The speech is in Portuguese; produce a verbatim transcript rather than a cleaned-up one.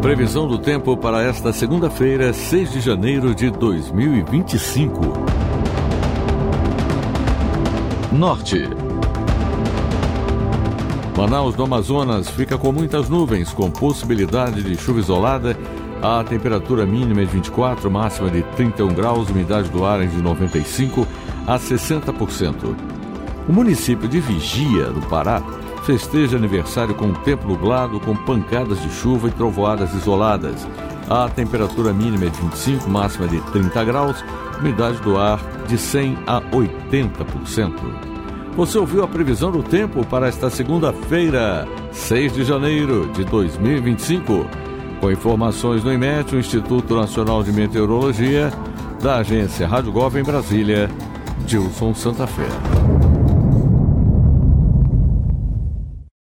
Previsão do tempo para esta segunda-feira, seis de janeiro de dois mil e vinte e cinco. Norte. Manaus, no Amazonas, fica com muitas nuvens, com possibilidade de chuva isolada. A temperatura mínima é de vinte e quatro, máxima de trinta e um graus, umidade do ar é de noventa e cinco a sessenta por cento. O município de Vigia, no Pará, festeja aniversário com tempo nublado, com pancadas de chuva e trovoadas isoladas. A temperatura mínima é de vinte e cinco, máxima de trinta graus, umidade do ar de cem a oitenta por cento. Você ouviu a previsão do tempo para esta segunda-feira, seis de janeiro de dois mil e vinte e cinco. Com informações do IMET, o Instituto Nacional de Meteorologia, da agência Rádio Gov em Brasília, Gilson Santa Fé.